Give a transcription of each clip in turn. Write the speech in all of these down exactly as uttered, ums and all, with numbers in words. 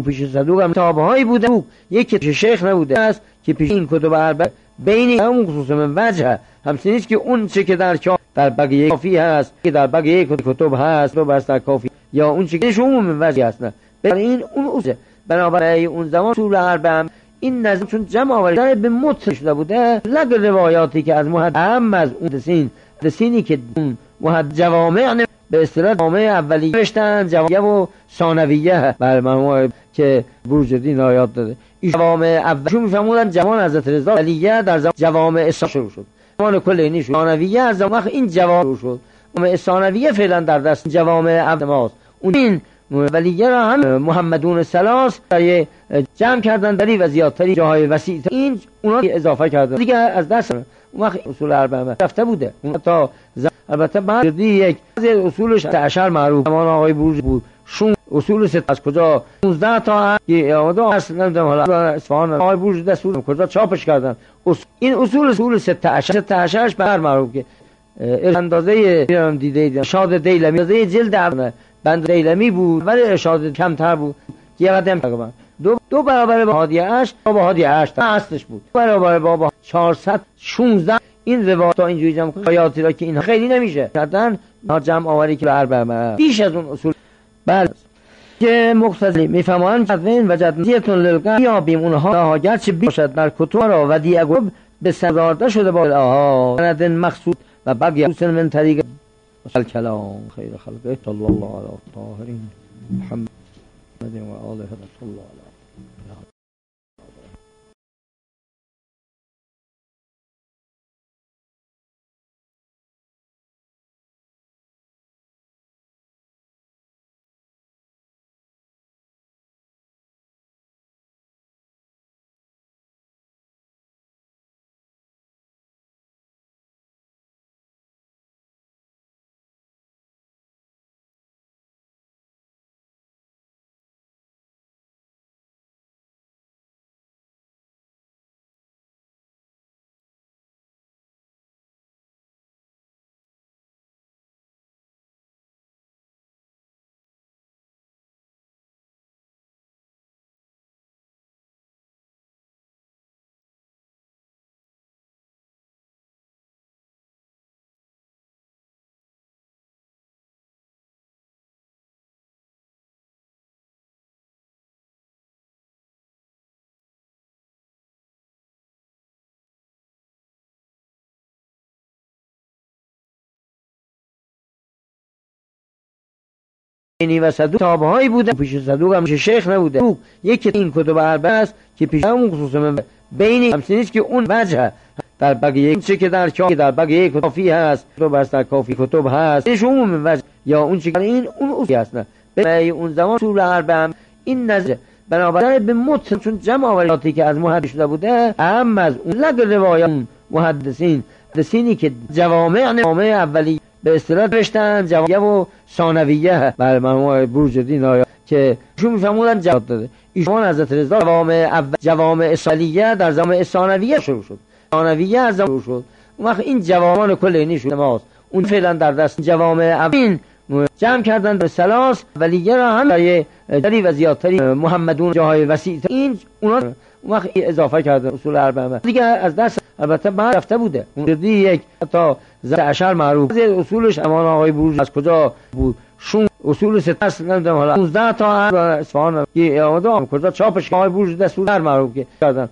پیش صدوق هم کتاب‌هایی بوده، یک که شیخ نبوده است که پیش این کتب اربعه بین همون خصوص من وجه همچنین است که اون چه که در در بقیه کافی هست که در بقیه کتب هست و بس در کافی یا اون چه که شما من وجه هست، نه این اون اصل بنابراین اون زمان اصول اربعه این نظم چون جمع آوری به متن شده بوده، لگ روایاتی که از محد اهم از اون دسین دسینی که اون محد جوامع به اصطلاح جوامع اولیه نوشتن، جوامع و ثانویه بر معنی که بروجردین آیات داده این جوامع اولیه میفهمودن جوان حضرت رضا اولیه در زمان جوامع اسلام شروع شد، زمان کلینی شد، ثانویه از زمان این جوامع شد، جوامع ثانویه فعلا در دست جوامع اولیه اون این ولیه را هم محمدون ثلاث جمع کردن دری و زیادتری جاهای وسیع این اونا اضافه کردن دیگه از دست اون وقت اصول اربعه رفته بوده اون تا ز... البته بعد یک از اصولش عشر معروف زمان آقای بروج بود شون اصول ست از کجا پانزده تا که آمده اصل نمیدونم حالا اصفهان آقای بروج دستور کجا چاپش کردن اص... این اصول اصول ست عشر ست عشرش به هر معروف که اندازه دیده شاد دیلمی اندازه جلد ابنه بند دیلمی بود ولی ارشاد کمتر بود یه قدم تقریبا دو دو برابر با هادی اش با هادی اش اصلش بود دو برابر با چهارصد و شانزده این روایت تا اینجوری جمع کنه آیاتی را که این خیلی نمیشه کردن جمع آوری که اربعه بیش از اون اصول بله که مختصری میفهمن تدوین و جدیتون للقا یا بیم اونها گرچه باشد در کتب را و دیگه به سردارده شده با آها سند مقصود و بقیه حسن من طریق الكلام خير خلقه صلى الله على الطاهرين محمد وآله صلى الله عليه اینی و صدوق کتاب‌هایی بوده پیش صدوق هم شیخ نبوده یک که این کتب اربعه است که پیش همون خصوص من بین همچنین است که اون وجه در بقیه چه که در چا در بقیه کافی هست تو بس در کافی کتب هست این عموم وجه یا اون چه این اون اصلی است نه به اون زمان اصول اربعه این نظر بنابراین به متن چون جمع آوریاتی که از محدث شده بوده اهم از اون لگ روایات محدثین دسینی که جوامع جوامع اولیه به اصطلاح نوشتن جوامع و ثانویه بر معنی بروجردین آیات که شون میفهمودن جواب داده ایشون حضرت رضا جوامع اول جوامع اصلیه در زمان ثانویه شروع شد ثانویه از زمان شد اون وقت این جوامع کلینی شد نماز اون فعلا در دست جوامع اول جمع کردن به ثلاث ولیه را هم برای دری و زیادتری محمدون جاهای وسیع این اونا اون وقت اضافه کردن اصول اربعه دیگه از دست البته بعد رفته بوده اون یک تا زد عشر معروف اصولش امان آقای بروج از کجا بود شون اصول ست اصل نمیدونم حالا پانزده تا اصفهان که آمده کجا چاپش آقای بروج دستور در معروف که کردن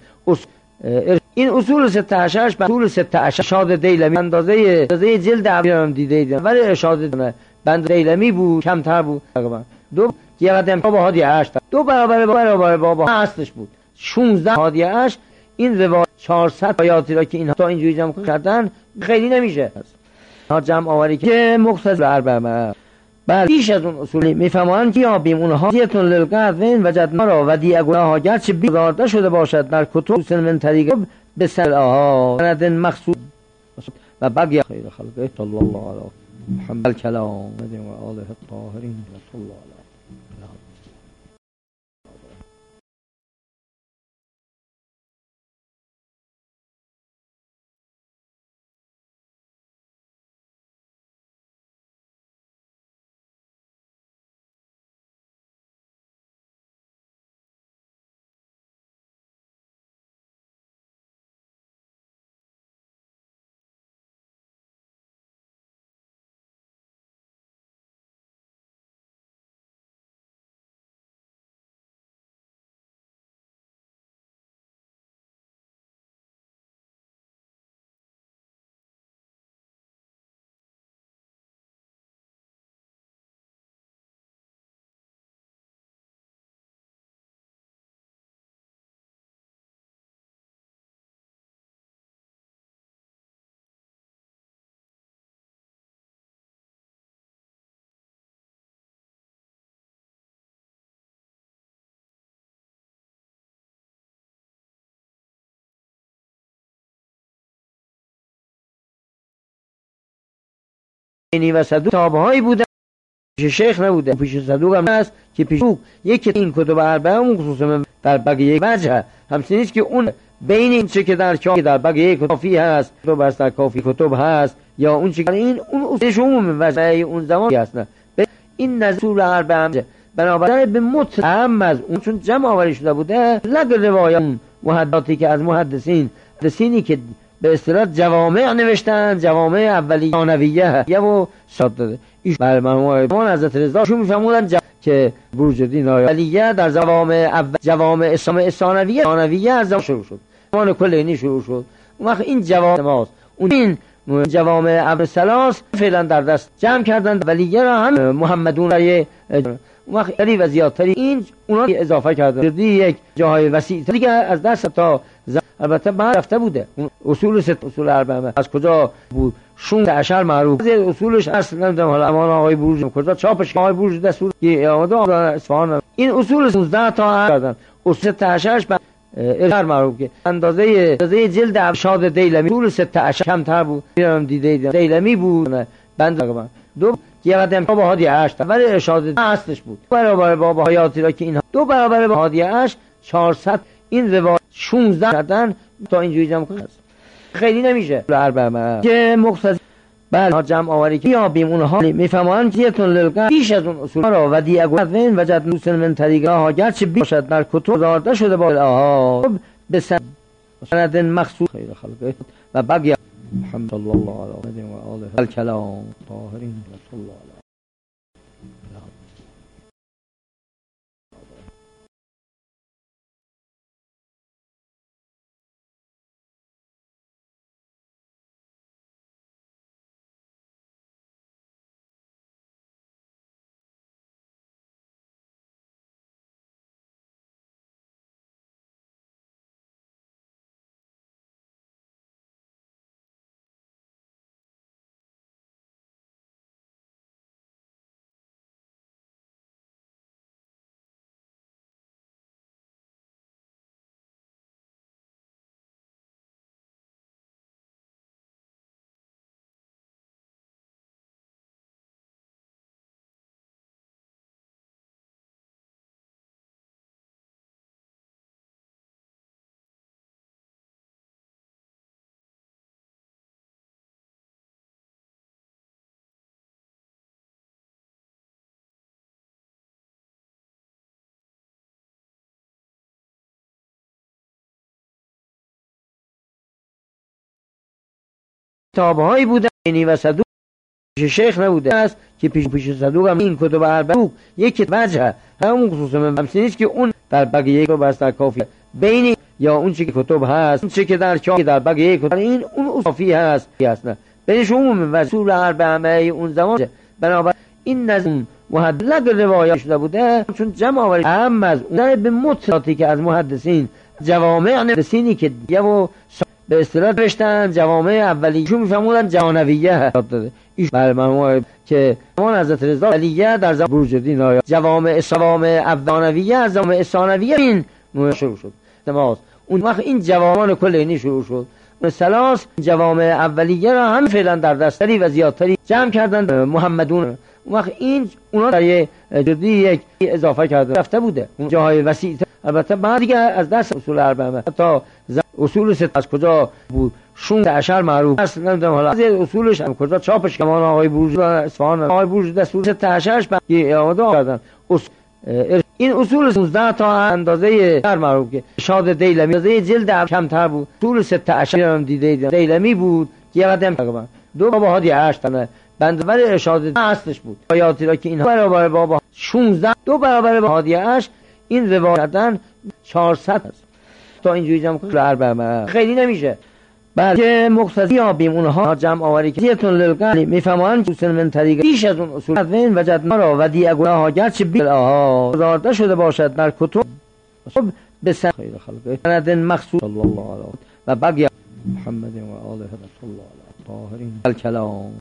این اصول ست عشرش به اصول ست عشر شاد دیلمی اندازه اندازه جلد ابیام دیده دیدم ولی ارشاد بند دیلمی بود کمتر بود تقریبا دو یه قدم با هادی هشت دو برابر برابر با اصلش بود شانزده هادی هشت این روایت چهارصد آیاتی را که اینها تا اینجوری جمع کردن خیلی نمیشه ها جمع آوری که مختصر اربعه بعد بیش از اون اصولی میفهمن که یا بیم اونها دیتون للقدوین و جدنا را و دیگه ها گرچه بیزارده شده باشد در کتب سن من طریق به سر آها سند مقصود و بقیه خیر خلقه صلی الله علیه محمد الکلام و آله الطاهرین صلی الله علیه بینی و صدوق کتاب‌هایی بودن پیش شیخ نبوده، پیش صدوق هم هست که پیش یکی این کتب اربعه اون خصوصا در بقیه وجه همچنین است که اون بین این چه که در کافی در بقیه کافی هست کتب هست در کافی کتب هست یا اون چه که این اون اصولش عموم وجه اون زمان هست نه این نزول اربعه بنابراین به متهم از اون چون جمع آوری شده بوده لگ روایات محدثاتی که از محدثین محدثینی که به اصطلاح جوامع نوشتن جوامع اولیه ثانویه یا و ساد داده ایش بر من حضرت رضا شو میفهمونن جا... که بروج الدین اولیه در جوامع اول جوامع اسلام ثانویه ثانویه از زمان شروع شد زمان کلینی شروع شد اون وقت این جوامع ماست اون این جوامع ابر سلاس فعلا در دست جمع کردن ولیه را هم محمدون رای اون وقت خیلی و زیادتری این اونا اضافه کردن یک جاهای وسیع دیگه از دست تا ز... البته بعد رفته بوده اصول ست اصول اربعه از کجا بود شونزده عشر معروف از اصولش اصلا نمیدونم حالا امان آقای بروج کجا چاپش آقای بروج دستور که آمده اصفهان این اصول شانزده تا کردن اصول ست عشرش ارشاد معروف که اندازه اندازه جلد ارشاد دیلمی اصول ست عشر کمتر بود دیدم دیده دیلمی بود بند دو یه قدم با هادی هشت ولی ارشاد اصلش بود برابر با حیاتی را که اینها دو برابر با هادی هشت چهارصد این روایت شانزده کردن تا اینجوری جمع کنه خیلی نمیشه اربعه که مقتضی بله جمع آوری که بیابیم اونها میفهمن که تون للقا بیش از اون اصول را و دی اگو وین وجد نوسن من طریقه ها گرچه بیش باشد در کتب داده شده با آها به سند مخصوص خیر خلقه و بقیه محمد صلی الله علیه و آله الکلام طاهرین صلی الله علیه کتاب‌هایی بوده بینی و صدوق پیش شیخ نبوده است که پیش پیش صدوق هم این کتب اربعه یک وجه همون خصوصا همچنین است که اون در بقیه کتب است در کافی بین یا اون چه که کتب هست اون چه که در کافی در بقیه کتب این اون کافی هست هست نه بینش عموم و اصول اربعه اون زمان بنابراین این نظم محدث روایات شده بوده چون جمع آوری هم از اون به متلاتی که از محدثین جوامع محدثینی که دیگه و به اصطلاح نوشتن جوامع اولیه شو میفهمونن جوانویه داده ایش بر من که زمان حضرت رضا علیه در زمان بروج الدین جوامع اسلام اوانویه از جوامع ثانویه این شروع شد نماز اون وقت این جوامع کلینی شروع شد سلاس جوامع اولیه را هم فعلا در دستری و زیادتری جمع کردن محمدون اون وقت این اونا در یه جدی یک اضافه کردن رفته بوده اون جاهای وسیع البته بعد دیگه از دست اصول اربعه تا اصول ست از کجا بود شونزده عشر معروف است نمیدونم حالا از اصولش هم کجا چاپش کمان آقای بروج اصفهان آقای بروج دستور ست عشرش که آمده کردن این اصول شانزده تا اندازه در معروف که ارشاد دیلمی اندازه جلد کمتر بود اصول ست عشر هم دیده دیلمی بود یه قدم تقریبا دو با هادی هشت بندور ارشاد اصلش بود آیاتی را که اینها برابر با شانزده دو برابر با هادی هشت این روایت کردن چهارصد است تا اینجوری جمع کنه اربعه خیلی نمیشه بلکه مقتضی آبیم اونها جمع آوری که تون للقلی میفهمن که من طریقه بیش از اون اصول وین وجد را و دی اگوها گرچه بیل آها داده شده باشد در کتب به سن خیر خلقه سند مخصوص صلی الله علیه و بقیه محمد و آله رسول الله طاهرین الکلام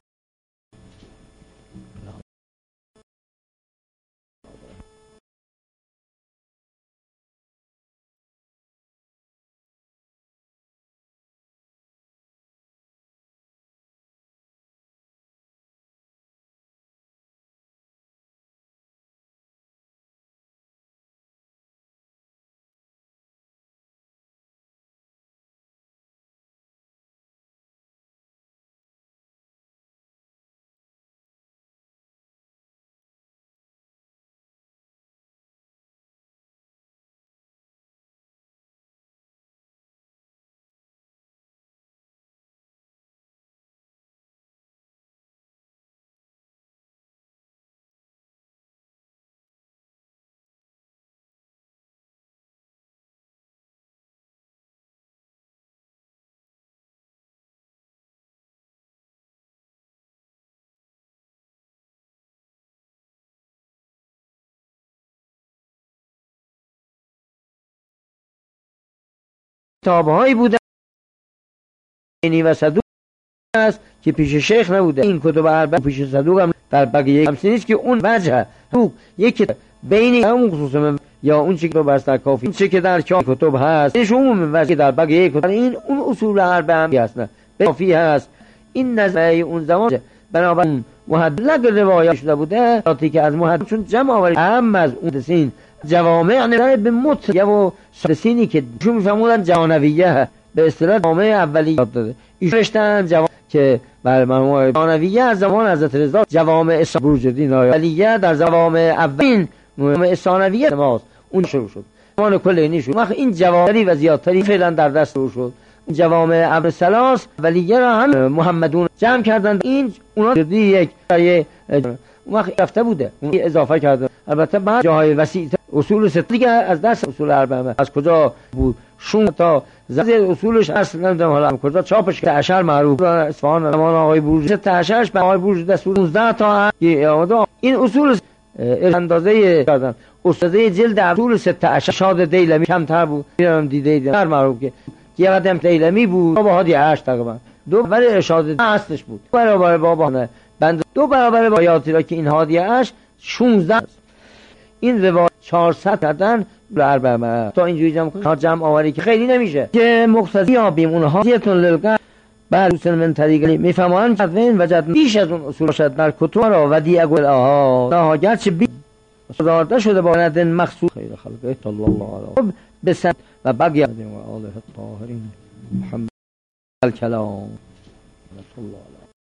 کتابهایی بوده بینی و صدوق است که پیش شیخ نبوده. این کتب اربعه پیش صدوق هم در بقیه همسی نیست که اون وجه یک بین اون خصوصا یا اون چیزی که بس در کافی چه که در کتب هست این عموم وجه در بقیه کتب این اون اصول اربعه هم هست کافی هست. این نظریه اون زمان بنابراین محدد روایت شده بوده راتی که از محدد چون جمع آوری اهم از اون دسین جوامع نظر به مطلق و دسینی که چون میفهمودن جوانویه به اصطلاح جوامع اولیه داده ایشون رشتن جوام که بر مرموم جوانویه از زمان حضرت رضا جوامع بروجردین اولیه در جوامع اولین جوامع ثانویه ماست اون شروع شد زمان کلینی شد. وقت این جوامعی و زیادتری فعلا در دست رو شد. جوامع ابر سلاس ولیه را هم محمدون جمع کردند این اونا جدی یک یه وقت رفته بوده اون اضافه کردن البته بعد جاهای وسیع اصول ست دیگه از دست اصول اربعه از کجا بود شون تا زیر اصولش اصل نمیدونم حالا کجا چاپش که اشر معروف اصفهان زمان آقای بروجردی ست اشرش به آقای بروجردی دستور نوزده تا این اصول اندازه کردن استاده جلد اصول ست اشر شاد دیلمی کمتر بود میرم دیده دیدم معروف که یه قدم دیلمی بود با هادی عرش تقریبا دو برابر ارشاد اصلش بود برابر بابا نه بند دو برابر بایاتی را که این هادی عرش شانزده این روایت چهارصد کردن اربعه تا اینجوری جمع کنه جمع آوری که خیلی نمیشه که مقتضی یابیم اونها هدیتون للقلب بر اصول من طریق میفهمن فتوین وجد بیش از اون اصول شد در کتب را و دی اقول آها گرچه بی صدارده شده با ندن مخصوص خیر خلقه صلی الله علیه بسد و بقیه و آله الطاهرین محمد الکلام رسول الله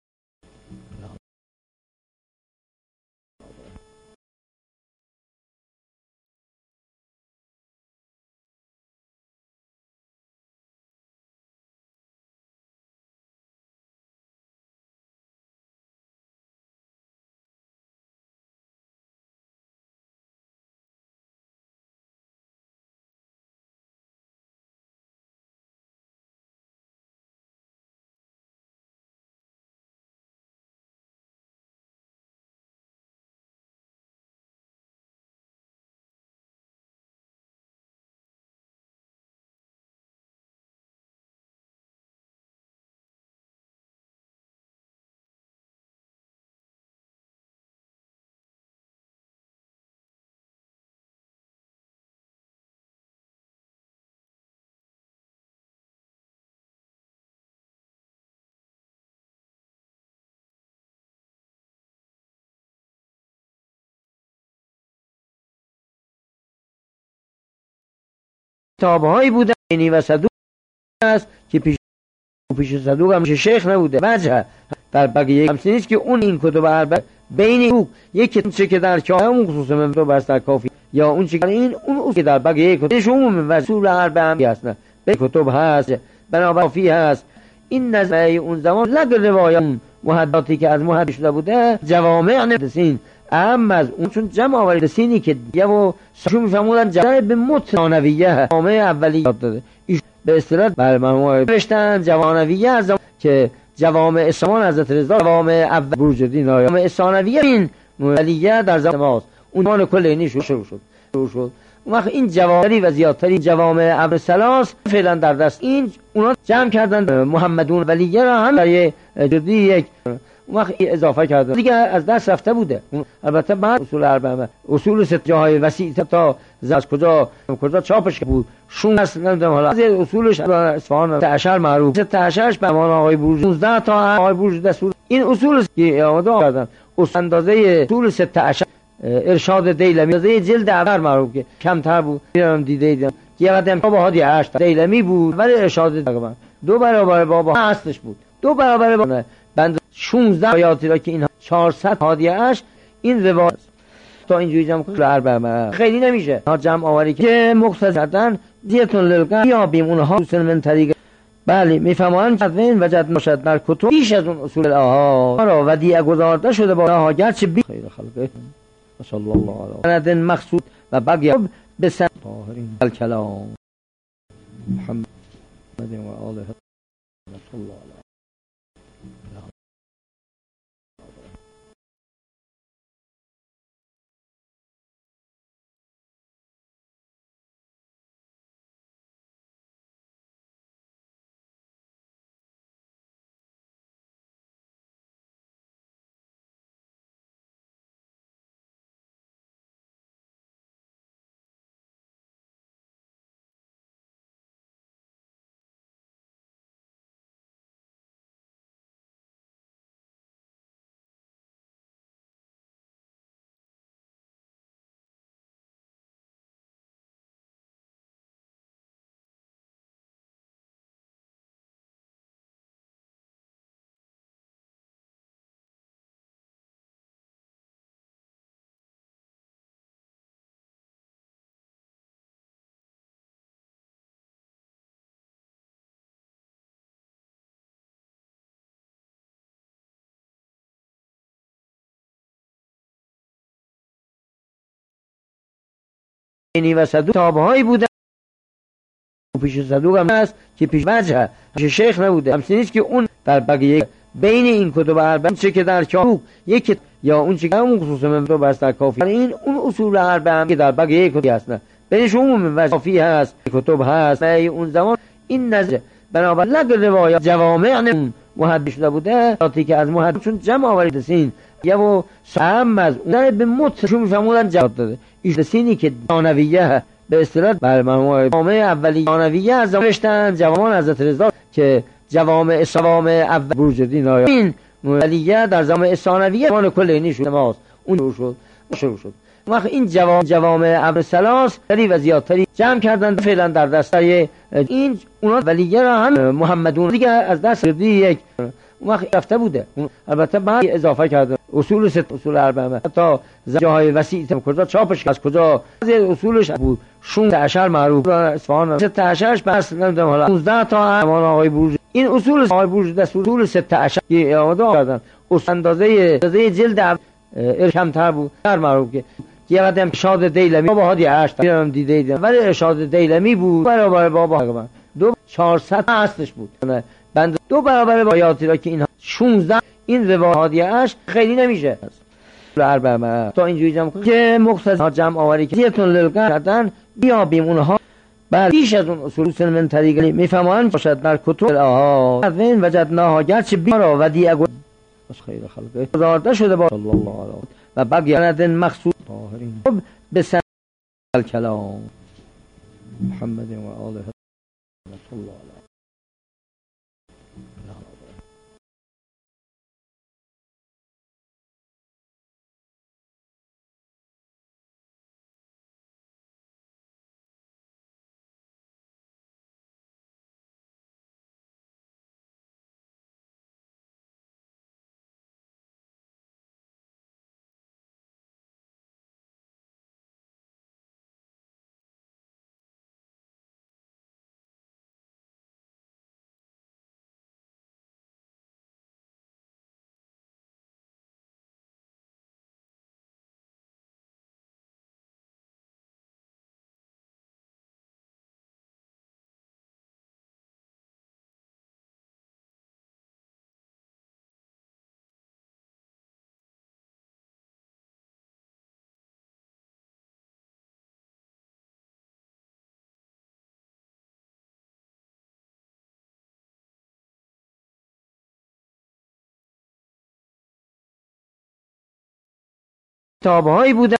کتابهایی بوده بینی و صدوق است که پیش پیش صدوق هم شیخ نبوده وجه در بقیه همسی نیست که اون این کتب اربعه بین او یک چه که در کافی اون خصوصا من تو بس در کافی یا اون چه این اون اصول در بقیه کتب عموم اصول اربعه هم هست نه به کتب هست بنابراین کافی هست. این نظریه اون زمان لگ روایت محدثاتی که از محدث شده بوده جوامع ندسین اهم از اون چون جمع آوری دسینی که دیگه و شون میفهمودن جمع به متنویه جامعه اولیه داده ایش به اصطلاح بر مرموم رشتن جوانویه از که جوامع اسلام حضرت رضا جوامع اول بروجردی جوامع ثانویه این اولیه در زمان ماست اون زمان کلینی شروع شد شروع شد اون وقت این جوامعی و زیادتری جوامع ابر سلاس فعلا در دست این اونا جمع کردن محمدون ولیه را هم در یه جدی یک اون وقت اضافه کردن دیگه از دست رفته بوده البته بعد اصول اربعه اصول ست جاهای وسیع تا از کجا کجا چاپش بود شون اصل نمیدونم حالا از اصولش اصفهان اشر معروف ست اشرش به امان آقای بروجردی نوزده تا آقای بروجردی دستور این اصول که آماده کردن اندازه اصول ست اشر ارشاد دیلمی اندازه جلد اول معروف که کمتر بود میرم دیده دیدم یه قدم با هادی عرش دیلمی بود ولی ارشاد تقریبا دو برابر بابا اصلش بود دو برابر بابا بند شانزده آیاتی را که این چهارصد هادی عرش این روایت تا اینجوری جمع کنه اربعه خیلی نمیشه ها جمع آوری که مختصر کردن دیتون للقلب یابیم اونها اصول من طریق بله میفهمن فتوین وجد نشد در کتب بیش از اون اصول آها را و دیگه گذارده شده با آها گرچه بی خیر خلقه صلی الله علیه ندن مقصود و بقیه بسن طاهرین الکلام محمد و آله رسول الله بینی و صدوق کتاب‌هایی بودن پیش صدوق هم هست که پیش وجه پیش شیخ نبوده. همچنین است که اون در بقیه بین این کتب اربعه چه که در کتاب یک یا اون چه که اون خصوص من تو بس در کافی این اون اصول اربعه که در بقیه کتب هست بینش عموم و کافی هست کتب هست اون زمان این نظر بنابراین لگ روایات جوامع محدث شده بوده ذاتی که از محدث چون جمع آورده سین یا و سهم از اون به متشون میفهمونن جواب داده این سینی که ثانویه به اصطلاح بر جوامع اولیه ثانویه از نوشتن جوامع حضرت رضا که جوامع جوامع اول بروجردین این اولیه در جوامع ثانویه اون کلینی شد ماست اون شد شروع شد وقت این جوام جوامع اول ثلاث تری و زیادتری جمع کردن فعلا در دستای این اونا ولیه را هم محمدون دیگه از دست گردی یک وقت رفته بوده البته بعد اضافه کرده اصول ست اصول اربعه تا جاهای وسیع کجا چاپش از کجا از اصولش بود شانزده عشر معروف اصفهان سه عشر بس نمیدونم حالا پانزده تا امان آقای بروج این اصول آقای بروج دستور اصول سه عشر که آماده کردن اندازه اندازه جلد کمتر بود در معروف که یه قدم ارشاد دیلمی بابا هادی هشت دیدم دیده ولی ارشاد دیلمی بود برابر بابا دو چهارصد اصلش بود بند دو برابر روایاتی را که این شانزده این روایاتی هشت خیلی نمیشه اربعه تا اینجوری جمع کنیم که مقتضا جمع آوری که یتون للقر کردن بیابیم اونها بعد پیش از اون اصول سن من طریقی میفهمن باشد در کتب الاها از این وجدناها گرچه بیارا و دیگه از خیر خلقه گذارده شده با صلی الله علیه و بقیه مخصوص طاهرین به سن الکلام محمد و آله صلی الله علیه کتاب‌هایی بودن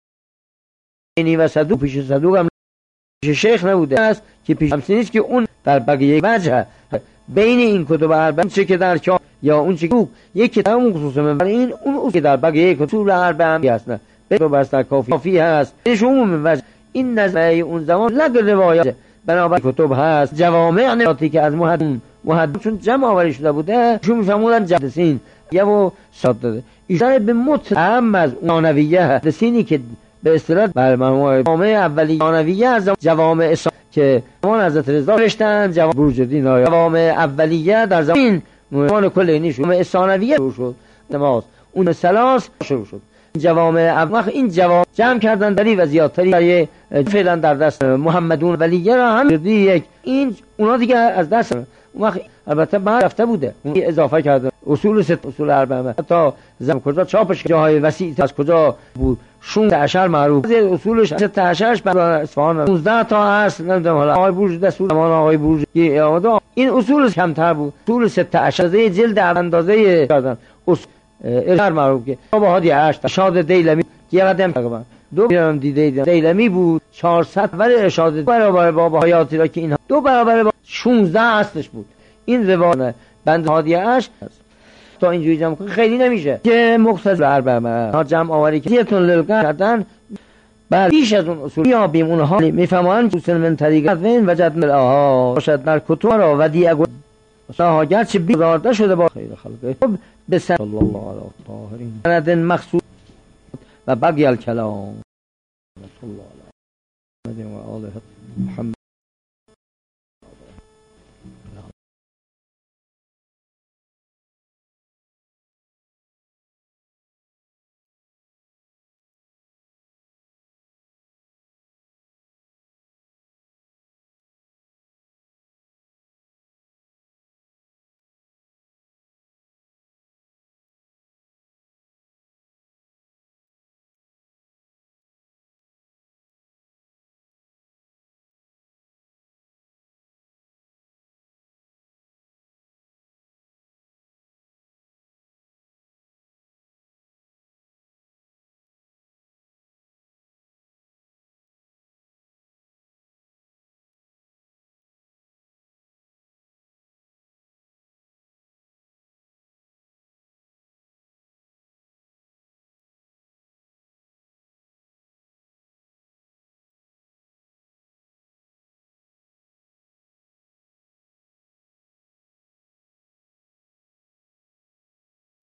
بینی و صدوق پیش صدوق هم پیش شیخ نبوده است که پیش همچنین است که اون در بقیه وجه بین این کتب اربعه چه که در کتاب یا اون چه که یک کتاب اون خصوص من این اون اصول که در بقیه کتب اربعه هست نه به بس در کافی هست بهش عموم وجه این نظر اون زمان لگ روایات بنابراین کتب هست جوامع ذاتی که از محدث محدث چون جمع آوری شده بوده چون میفهمونن جدسین یا و صاد داده ایشان به متهم از ثانویه دسینی که به اصطلاح بر جوامع اولیه ثانویه از جوامع که زمان حضرت رضا نوشتن جوامع بروجردین جوامع اولیه در زمان زمان کلینی شد ثانویه شروع شد نماز اون ثلاث شروع شد جوامع اول این جوامع جمع کردن دری و زیادتری برای فعلا در دست محمدون ولیه را هم یک این اونا دیگه از دست وقت البته بعد رفته بوده اضافه کرده اصول ست اصول اربعه تا زم کجا چاپش جاهای وسیع از کجا بود شانزده عشر معروف اصولش سه عشر بر اصفهان پانزده تا اصل نمیدونم حالا آقای بروج دستور زمان آقای بروج که آماده این اصول کمتر بود اصول سه عشر جلد اندازه کردن ارشاد معروف که بابا هادی هشت ارشاد دیلمی یه قدم تقریبا دو دیدم دیده دیلمی بود چهارصد ولی ارشاد برابر بابا حیاتی را که این دو برابر شانزده اصلش بود این روایت بند هادی هشت تا اینجوری جمع کنه خیلی نمیشه که مقتضا اربعه ها جمع آوری که یتون للقر کردن بعد پیش از اون اصول بیابیم اونها میفهمن اصول من طریقه وین وجدنا الاها باشد در کتب را و دیگه ها گرچه بیزارده شده با خیر خلقه به صلی الله علیه طاهرین سند مخصوص و بقیه الکلام صلی الله علیه و آله محمد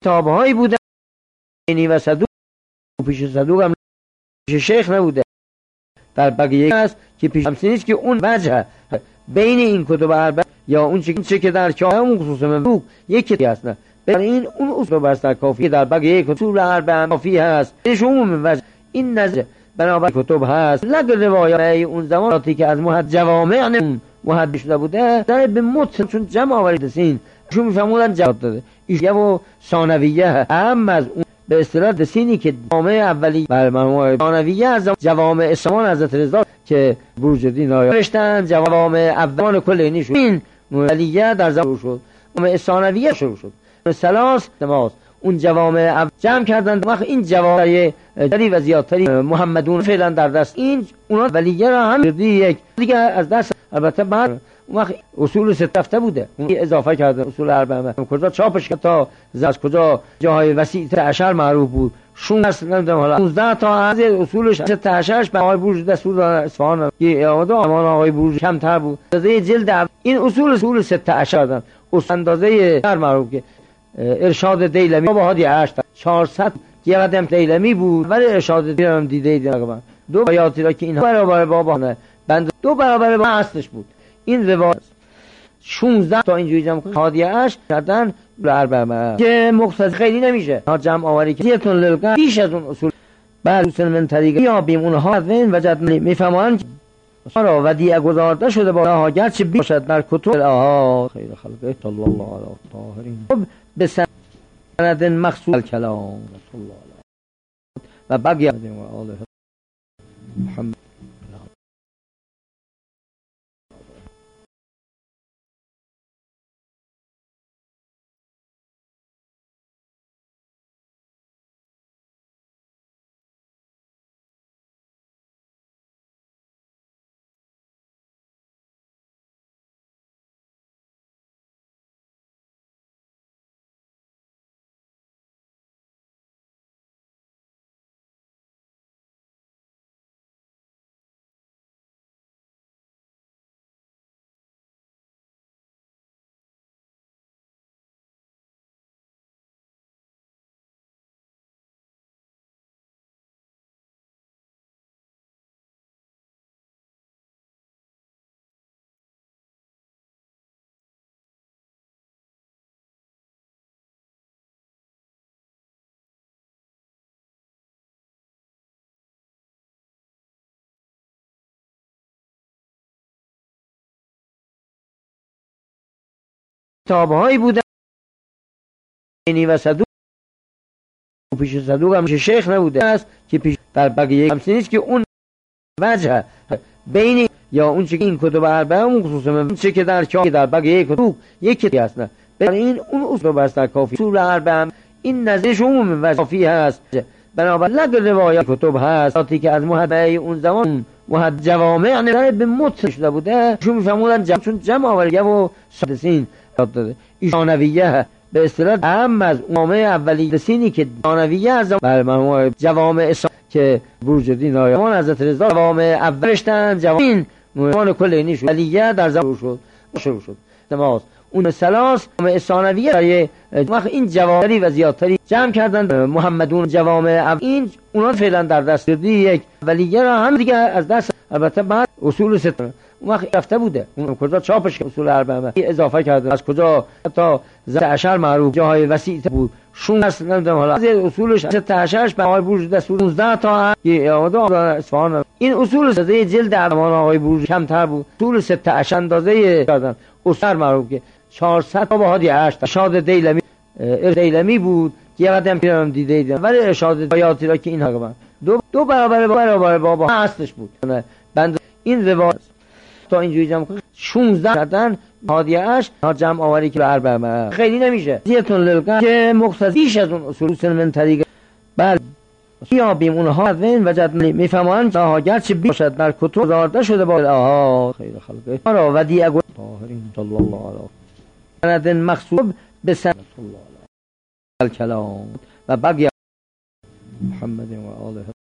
کتابهایی بوده بینی و صدوق پیش صدوق هم پیش شیخ نبوده. در بقیه هست که پیش همسی نیست که اون وجه بین این کتب اربعه یا اون چه, چه که در کافی همون خصوص مملوک یکی هست. نه این اون اصول بس در کافی در بقیه کتب اربعه کافی هست ایش عموم وجه این نظر بنابراین کتب هست لگ روایات اون زماناتی که از محد جوامع نه محد شده بوده در به متن چون جمع آورده سین شو میفهمودن جواب داده ایش و ثانویه هم از اون به اصطلاح دسینی که جوامع اولی بر مجموعه ثانویه از جوامع اسلامان حضرت رضا که بروجردی نوشتن جوامع اولان کل اینی شد این اولیه در زمان شد جوامع ثانویه شروع شد سلاس نماز اون جوامع جمع کردن وقت این جوامع دری و زیادتری محمدون فعلا در دست این اونا ولیه را هم یک دیگه از دست البته بعد اون وقت اصول سه رفته بوده اون اضافه کرده اصول اربعه کجا چاپش کرد تا از کجا جاهای وسیع عشر معروف بود شونزده نمیدونم حالا پانزده تا از اصولش سه عشرش به آقای بروج دستور اصفهان که آمده امان آقای بروج کمتر بود اندازه جلد این اصول اصول سه عشر دادن اندازه هر معروف که ارشاد دیلمی با هادی هشت چهارصد یه قدم دیلمی بود ولی ارشاد دیلمی هم دیده دیدم دو بیاتی را که این برابر بابا نه بند دو برابر با اصلش بود این روایت شانزده تا اینجوری جمع کنه هادی هشت کردن اربعه که مختصر خیلی نمیشه ها جمع آوری که یتون للقا بیش از اون اصول بعد اصول من طریقه یا بیم اونها وین وجد میفهمن را ودیعه گذارده شده با ها گرچه باشد در کتب آها خیر خلقه صلی الله علیه الطاهرین به سند مخصوص کلام رسول الله و بقیه آله محمد کتابهایی بوده بینی و صدوق پیش صدوق هم پیش شیخ نبوده است که پیش در بقیه همسی نیست که اون وجه بین یا اون چه که این کتب اربعه اون خصوص من چه که در کافی در بقیه کتب یکی هست. نه این اون اصول بس در کافی اصول اربعه این نظرش عموم و کافی هست بنابراین لگ روایات کتب هست که از محد اون زمان محد جوامع نه به متن شده بوده شو میفهمودن جمع چون جمع آوری و سادسین داده ثانویه به اصطلاح هم از جوامع اولی دسینی که ثانویه از بر مجموعه جوامع اسلامی که بروجردی نایمان حضرت رضا جوامع اولشتن جوامع کل اینی شد ولیه در زمان شد شروع شد نماز اون سلاس جوامع ثانویه وقت این جوامعی و زیادتری جمع کردن محمدون جوامع این اونا فعلا در دست یک ولیه را هم دیگه از دست البته بعد اصول سه اون وقت رفته بوده اون کجا چاپش اصول اربعه اضافه کرده از کجا تا سه عشر معروف جاهای وسیع بود شونزده نمیدونم حالا از اصولش سه عشرش به آقای بروج دستور پانزده تا که آمده اصفهان این اصول اندازه جلد امان آقای بروج کمتر بود اصول سه عشر اندازه کردن اصول معروف که چهارصد تا با هادی هشت ارشاد دیلمی دیلمی بود یه قدم پیرم دیده دیدم ولی ارشاد بیاتی را که این ها دو دو برابر برابر بابا اصلش بود بند این روایت تا اینجوری جمع کنه شانزده کردن هادی هشت ها جمع آوری که اربعه خیلی نمیشه یتون للقا که مختصر بیش از اون اصول من طریقه بل یا بیم اونها وین وجد میفهمن ها گرچه باشد در کتب گذارده شده با آها خیر خلقه را ودیعه طاهرین صلی الله علیه سند مخصوص به سند صلی الله علیه الکلام و بقیه محمد و آله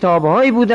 کتاب‌هایی بوده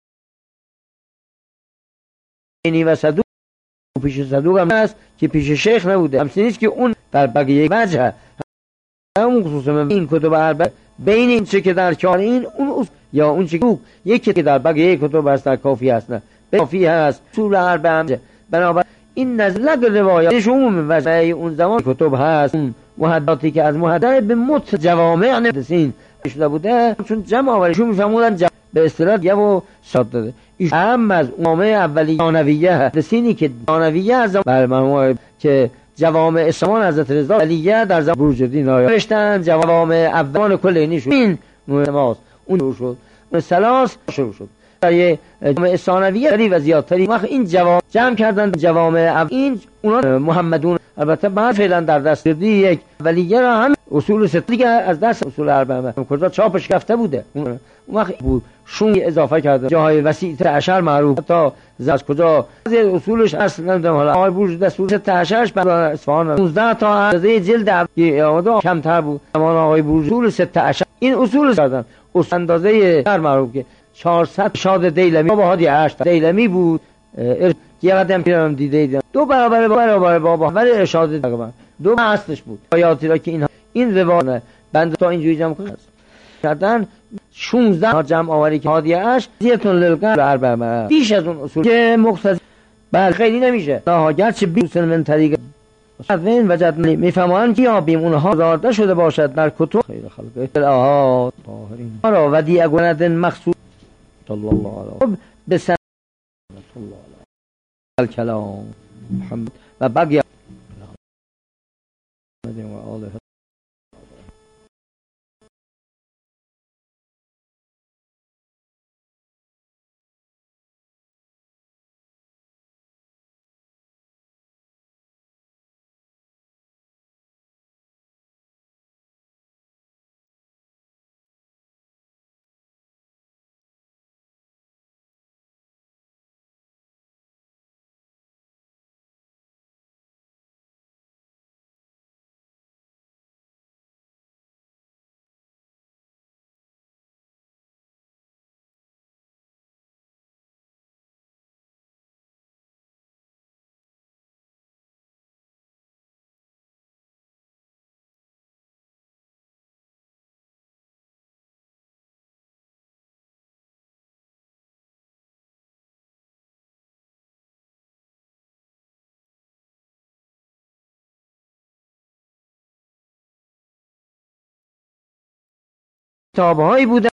بینی و صدوق پیش صدوق هم هست که پیش شیخ نبوده. همچنین نیست که اون در بقیه وجه اون خصوص این کتب اربعه بین این چه که در کار این اون یا اون چه که یکی که در بقیه کتب هست در کافی هست نه کافی هست اصول اربعه هم بنابر این نزلق روایاتش عموم وجه اون زمان کتب هست اون محدثاتی که از محدث به مت جوامع نمیدسین شده بوده چون جمع آوریشون میفهمودن جمع به اصطلاح یه و ساد داده هم از جوامع اولیه ثانویه دسینی که ثانویه از برنامه که جوامع اسلامان حضرت رضا ولیه در زمان بروج الدین آیا رشتن جوامع اولان کل اینی شد این نماز اون شد سلاس شروع شد در یه جوامع ثانویه تری و زیادتری وقت این جوامع جمع کردن جوامع اول این اونا محمدون البته بعد فعلا در دست دی یک ولیه را هم اصول سته که از دست اصول اربعه کجا چاپش رفته بوده اون وقت بود شون اضافه کرده جاهای وسیع عشر معروف تا از کجا از اصولش اصل نمیدونم حالا آقای بورژ دستور سته عشرش برای اصفهان نوزده تا از جلد اول کمتر بود اما آقای بورژ اصول سته عشر این اصول کردن اصول اندازه هر معروف که چهارصد شاد دیلمی با هادی هشت دیلمی بود یه قدم پیرم دیده دیدم دو برابر برابر بابا ولی ارشاد تقریبا دو اصلش بود آیاتی را که این این روایت بنده تا اینجوری جمع کردن شانزده تا جمع آوری که هادی اش زیتون للقلب اربعه بیش از اون اصول که مختصر بل خیلی نمیشه ها گرچه بیست من طریق وین وجد میفهمن که یابیم اونها زارده شده باشد در کتب خیر خلق الاها طاهرین را ودی اگوند مخصوص صلی الله علیه به سن صلی الله علیه الکلام محمد و بقیه و آله کتاب‌هایی بوده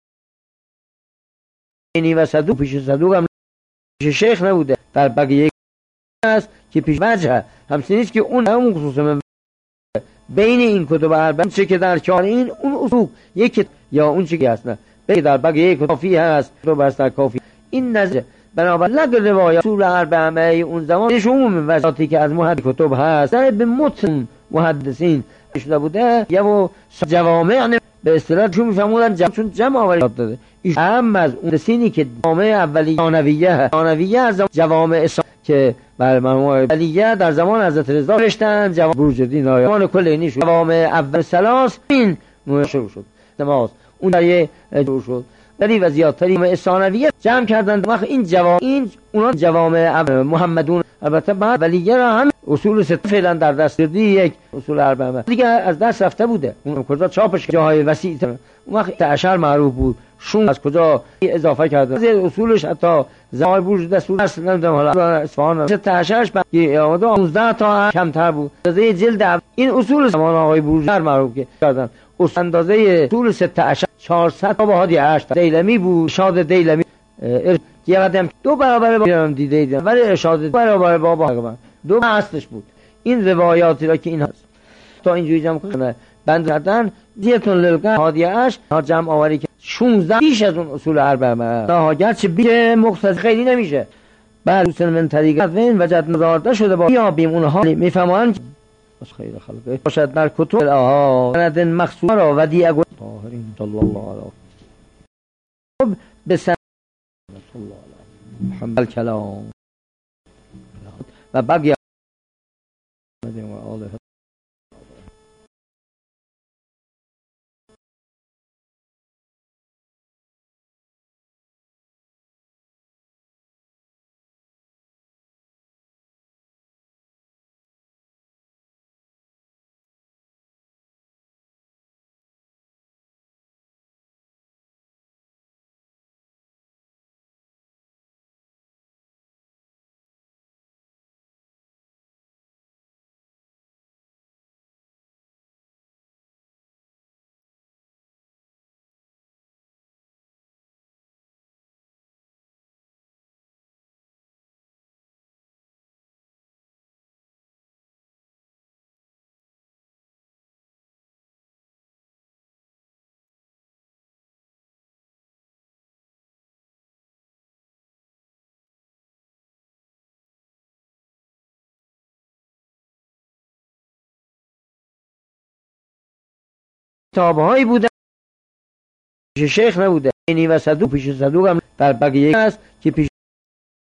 بینی و صدوق پیش صدوق هم پیش شیخ نبوده در بقیه هست که پیش وجه همچنین نیست که اون اون خصوص من بین این کتب اربعه چه که در کار این اون اصول یکی یا اون چه که هست نه در بقیه کافی هست تو بس در کافی این نظر بنابر لگ روایات اصول اربعه اون زمانش عموم وجاتی که از محدث کتب هست در به متن محدثین شده بوده یا و جوامع به اصطلاح چون میفهمودن جمع چون جمع آوری داده هم از اون سینی که جوامع اولیه ثانویه ثانویه از جوامع اسلام که برنامه ولیه در زمان حضرت رضا رشتن جوامع بروج الدین آیا زمان کل اینی شد جوامع اول سلاس این شروع شد نماز اون در یه شروع شد ولی و زیادتری ثانویه جمع کردن وقت این جوامع این اونا جوامع محمدون البته بعد ولیه را هم اصول سته فعلا در دست دی یک اصول اربعه دیگه از دست رفته بوده اون کجا چاپش جاهای وسیع اون وقت عشر معروف بود شون از کجا اضافه کرده از اصولش حتی زمان بورژ دستور اصل نمیدونم حالا اصفهان سته عشرش نوزده تا کمتر بود اندازه جلد این اصول زمان آقای بورژ معروف که کردن اندازه اصول سته عشر چهارصد تا با هادی هشت دیلمی بود شاد دیلمی یه قدم دو برابر با دیده دیدم ولی ارشاد دو برابر بابا دو اصلش بود این روایاتی را که این هست تا اینجوری جمع کنه بند کردن دیتون للقلب هادی اش ها جمع آوری که شانزده بیش از اون اصول اربعه ها گرچه بیش مختصر خیلی نمیشه بعد اصول من طریق وین وجد نزارده شده با یابیم اونها میفهمن بس خیر خلقه باشد در کتب الاها سند مخصوص را ودی اگو طاهرین صلی الله علیه به سن صلی الله علیه محمد الکلام و بقیه و آله کتاب‌هایی بوده پیش شیخ نبوده. بینی و صدوق پیش صدوق هم در بقیه است که پیش